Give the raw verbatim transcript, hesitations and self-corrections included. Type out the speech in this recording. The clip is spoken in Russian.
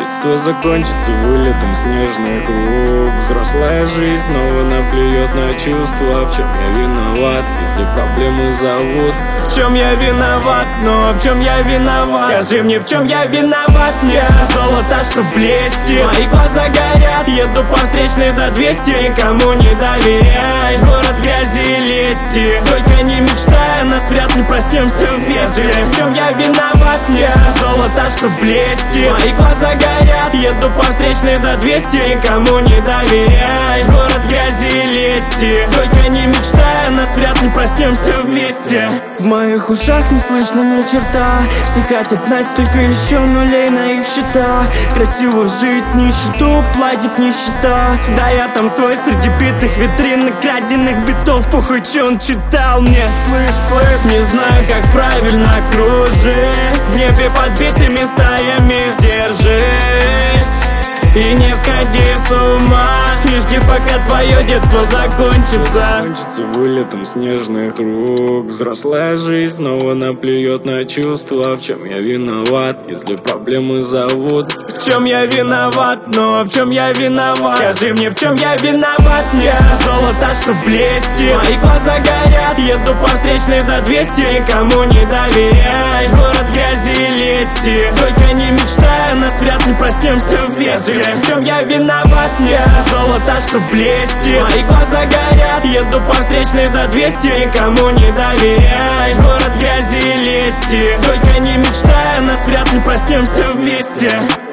Детство закончится вылетом снежных луг. Взрослая жизнь снова наплюет на чувства. В чем я виноват, если проблемы зовут? В чем я виноват, но в чем я виноват? Скажи мне, в чем я виноват? Мне золото, что блестит, мои глаза горят. Еду по встречной за двести, никому не доверяй. Город грязи и лести, сколько не мечтая, нас вряд ли проснемся вместе. В чем я виноват? Мне золото, что блестит, мои глаза горят. Еду по встречной за двести, никому не доверяй. Город грязи и лести, сколько не мечтая, нас вряд ли проснемся вместе. В моих ушах не слышно ни черта. Все хотят знать, сколько еще нулей на их счетах. Красиво жить, нищету платит нищета. Да я там свой среди битых витрин, краденных битов. Похуй, че он читал мне. Слышь, слышь, не знаю, как правильно кружить. В небе подбитыми стаями держись и не сходи с ума. И жди, пока твое детство закончится. Закончится вылетом снежных рук. Взрослая жизнь снова наплюет на чувства. В чем я виноват, если проблемы зовут? В чем я виноват, но в чем я виноват? Скажи мне, в чем я виноват? Мне золото, что блестит, мои глаза горят. Еду по встречной за двести, никому не доверяй. Город грязи и лести, сколько не мечтая, нас вряд ли проснемся вместе. В чем я виноват? Мне золото, что блестит, мои глаза горят. Еду по встречной за двести, никому не доверяй. Город грязи и лести, сколько не мечтая, нас вряд ли проснемся вместе.